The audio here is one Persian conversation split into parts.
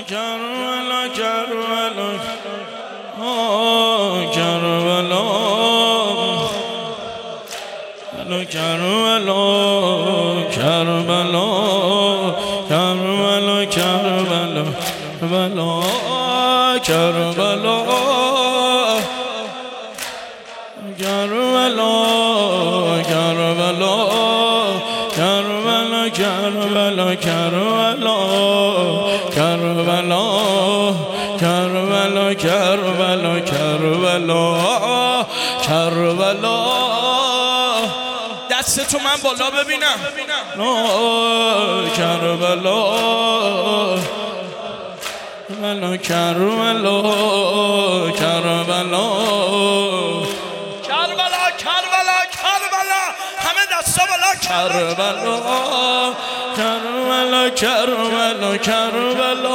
کربلا کربلا کربلا کربلا کربلا کربلا کربلا کربلا کربلا کربلا کربلا کربلا کربلا کربلا کربلا کربلا کربلا کربلا کربلا دستتو من بالا ببینم کربلا کربلا کربلا کربلا کربلا کربلا کربلا همه دستا بالا کربلا کربلا کربلا کربلا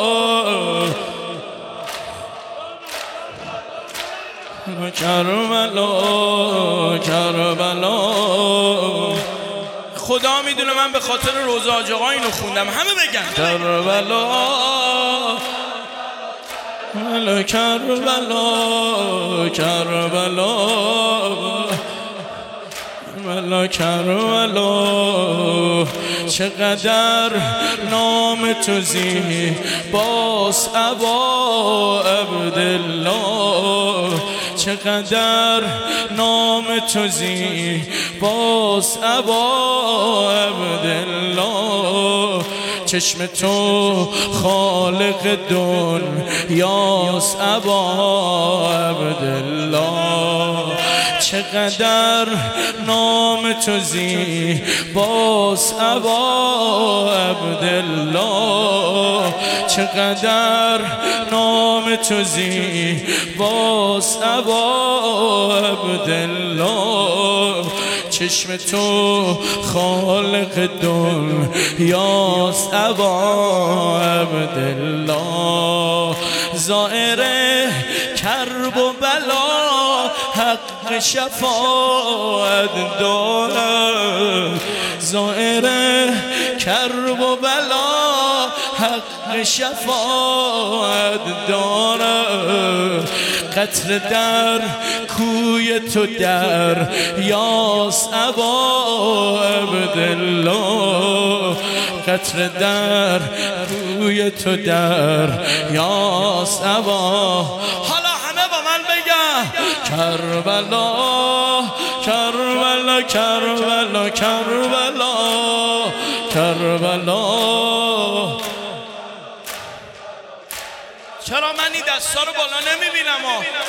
کربلا کربلا خدا میدونه من به خاطر روزه حاج آقا اینو خوندم همه بگن کربلا کربلا کربلا کربلا کربلا چقدر نام تو زیباست ابا عبدالله چقدر نام تو زیباست ابا عبدالله چشم تو خالق دنیاست ابا عبدالله چقدر نام تو زیباست ابا عبدالله چقدر نام تو زیباست ابا عبدالله چشم تو خالق دنیاست ابا عبدالله زائر کرب و بلا حق شفاعت دارد زائر کرب و بلا حق شفاعت دارد قطره در کوی تو در یاس ابا عبدالله قطره در کوی تو در یاس ابا حالا همه با من بگن کربلا کربلا کربلا کربلا کربلا چرا من این دستا رو بالا نمیبینم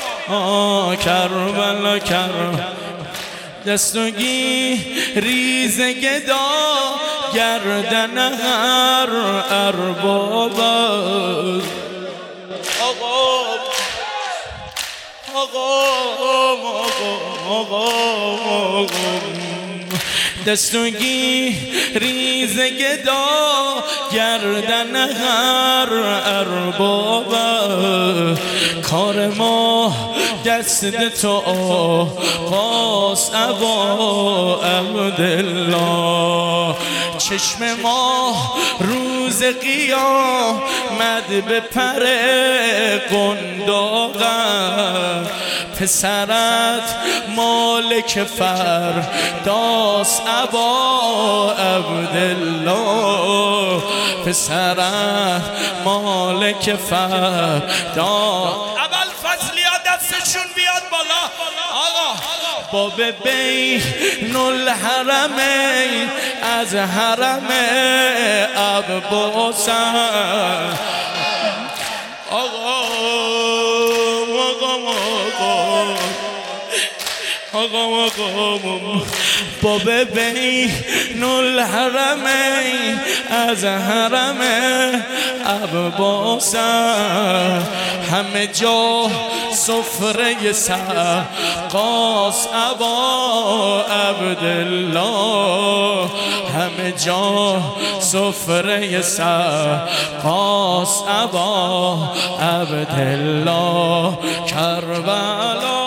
کربلا کربلا دستگی ریز گدا گردن هر ارباب آقا دستگی ریز گدا گردن هر ارباب کار ما دست تو آقاست ابا عبدالله چشم ما روز قیامت به پر قنداقت پسرت مالک فرداست ابا عبدالله پسرت مالک فرداست اول فضلیات دستشون بیاد بالا آقا باب بین الحرمین از حرم عباس آقا باب بین الحرمین از حرم عباس همه جا سفره سقاست ابا عبدالله همه جا سفره سقاست ابا عبدالله کربلا